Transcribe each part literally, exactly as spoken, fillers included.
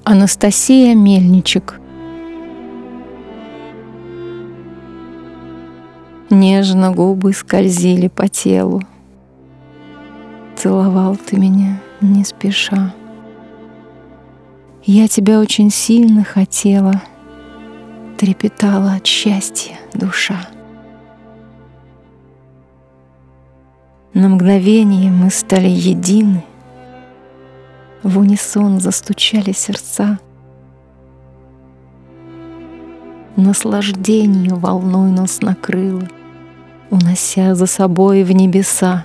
Анастасия Мельничек. Нежно губы скользили по телу. Целовал ты меня не спеша. Я тебя очень сильно хотела. Трепетала от счастья душа. На мгновение мы стали едины. В унисон застучали сердца. Наслаждение волной нас накрыло, унося за собой в небеса.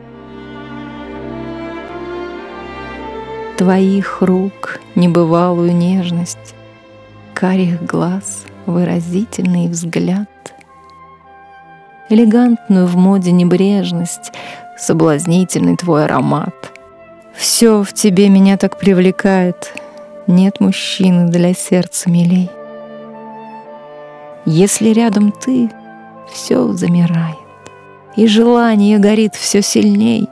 Твоих рук небывалую нежность, карих глаз выразительный взгляд, элегантную в моде небрежность, соблазнительный твой аромат. Все в тебе меня так привлекает, нет мужчины для сердца милей. Если рядом ты, все замирает, и желание горит все сильней.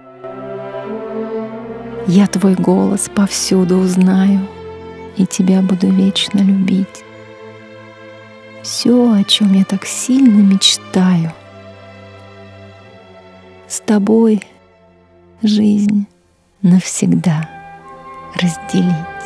Я твой голос повсюду узнаю, и тебя буду вечно любить. Все, о чем я так сильно мечтаю, с тобой жизнь навсегда разделить.